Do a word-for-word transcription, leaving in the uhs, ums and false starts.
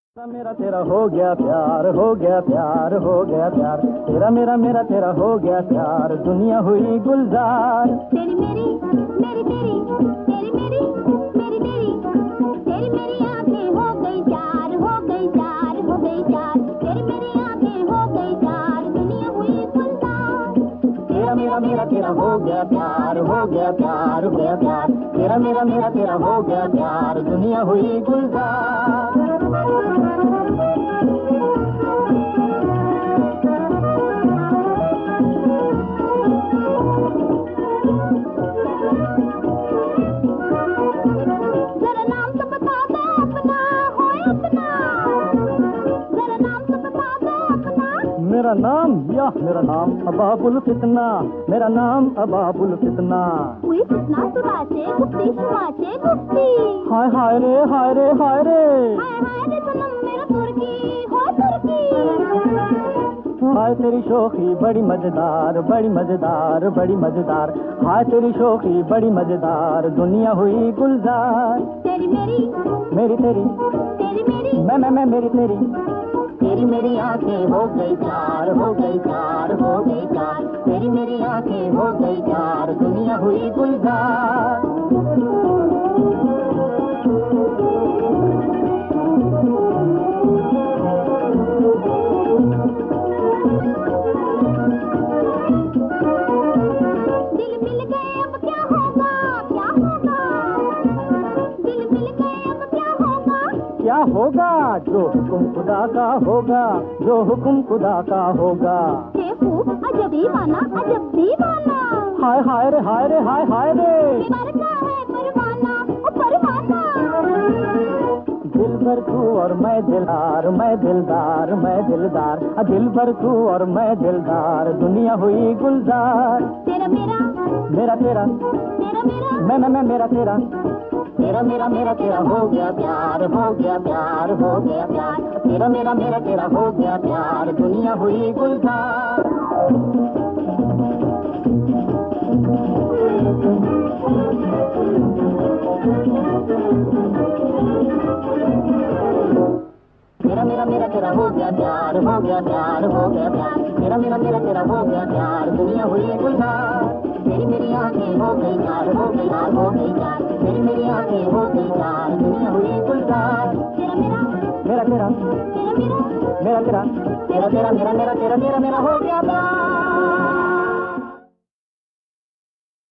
मेरा तेरा हो गया प्यार, हो गया प्यार, हो गया प्यार, तेरा मेरा मेरा तेरा हो गया प्यार, दुनिया हुई गुलजार। तेरी मेरी मेरी तेरी तेरी मेरी मेरी तेरी तेरी मेरी आंखें हो गई चार, हो गई चार, हो गई चार, तेरी मेरी आंखें हो गई चार, दुनिया हुई गुलजार। तेरा मेरा मेरा तेरा हो गया प्यार, हो गया प्यार, हो गया प्यार, तेरा मेरा मेरा तेरा हो गया प्यार, दुनिया हुई गुलजार। मेरा नाम या मेरा नाम अबाबुल फितना, मेरा नाम अबाबुल फितना। हुई फितना सुनाचे गुप्ती सुनाचे गुप्ती। हाय हाय रे हाय रे हाय रे हाय हाय रे सनम मेरा तुर्की हो तुर्की। हाय तेरी शोखी बड़ी मजेदार, बड़ी मजेदार, बड़ी मजेदार, हाय तेरी शोखी बड़ी मजेदार, दुनिया हुई गुलजार। तेरी मेरी मेरी तेरी तेरी मेरी मैं मैं मैं मेरी तेरी तेरी मेरी आंखें हो गई चार, हो गई चार, हो गई चार, तेरी मेरी आंखें हो गई चार, दुनिया हुई गुलजार। दिल मिल गए अब क्या होगा, क्या होगा, दिल मिल गए अब क्या होगा। क्या होगा जो हुक्म खुदा का होगा, जो हुक्म खुदा का होगा। हे खूब अजब दीवाना, अजब दीवाना। हाय हाय रे हाय रे हाय हाय रे मरता है परवाना ओ परवाना। दिल भर तू और मैं दिलदार, मैं दिलदार, मैं दिलदार, दिल भर तू और मैं दिलदार, दुनिया हुई गुलजार। तेरा मेरा मेरा तेरा तेरा मेरा मैं मैं मैं मेरा तेरा तेरा मेरा मेरा तेरा हो गया प्यार, हो गया प्यार, हो गया प्यार, तेरा मेरा मेरा तेरा हो गया प्यार, दुनिया हुई गुलजार। तेरा मेरा मेरा तेरा हो गया प्यार, हो गया प्यार, हो गया प्यार, तेरा मेरा मेरा तेरा हो गया प्यार, दुनिया हुई गुलजार। तेरी मेरी आंखें हो गई चार, हो गई चार, हो गई चार, तेरी मेरी आंखें हो गई चार, दुनिया हुई गुलजार। तेरा मेरा मेरा तेरा तेरा मेरा मेरा तेरा तेरा तेरा मेरा मेरा तेरा तेरा मेरा हो गया प्यार।